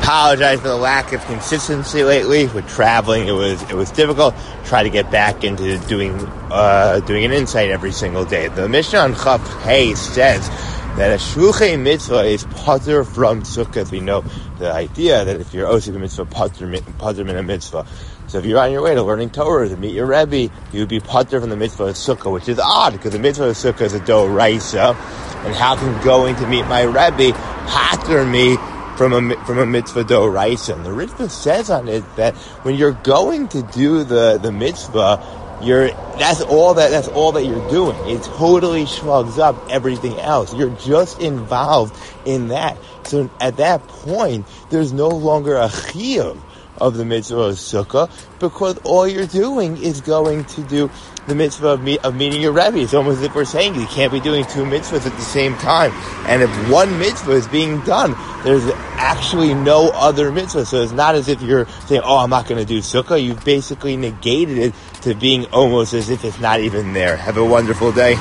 apologize for the lack of consistency lately with traveling. It was difficult. Try to get back into doing an insight every single day. The Mishnah on Chaf Hey says that a shluchei mitzvah is patur from sukkah. We know the idea that if you're osik a mitzvah, patur min a mitzvah. So if you're on your way to learning Torah, to meet your Rebbe, you would be patur from the mitzvah of sukkah, which is odd, because the mitzvah of sukkah is a doraisa. And how can going to meet my Rebbe patur me from a mitzvah doraisa? And the Ritva says on it that when you're going to do the mitzvah, that's all that you're doing. It totally shrugs up everything else. You're just involved in that. So at that point, there's no longer a chiyuv of the mitzvah of sukkah, because all you're doing is going to do the mitzvah of meeting your Rebbe. It's almost as if we're saying you can't be doing two mitzvahs at the same time. And if one mitzvah is being done, there's actually no other mitzvah. So it's not as if you're saying, oh, I'm not going to do sukkah. You've basically negated it to being almost as if it's not even there. Have a wonderful day.